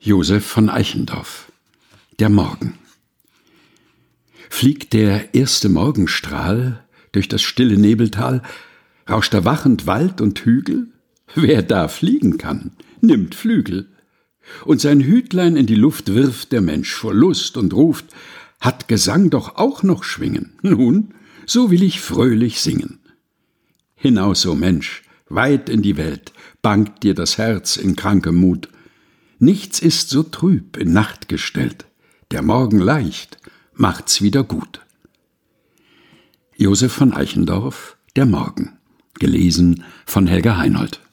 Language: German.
Josef von Eichendorff. Der Morgen. Fliegt der erste Morgenstrahl durch das stille Nebeltal, rauscht erwachend Wald und Hügel? Wer da fliegen kann, nimmt Flügel. Und sein Hütlein in die Luft wirft der Mensch vor Lust und ruft: Hat Gesang doch auch noch Schwingen? Nun, so will ich fröhlich singen. Hinaus, o Mensch, weit in die Welt, bangt dir das Herz in krankem Mut. Nichts ist so trüb in Nacht gestellt, der Morgen leicht macht's wieder gut. Josef von Eichendorff, Der Morgen. Gelesen von Helga Heinold.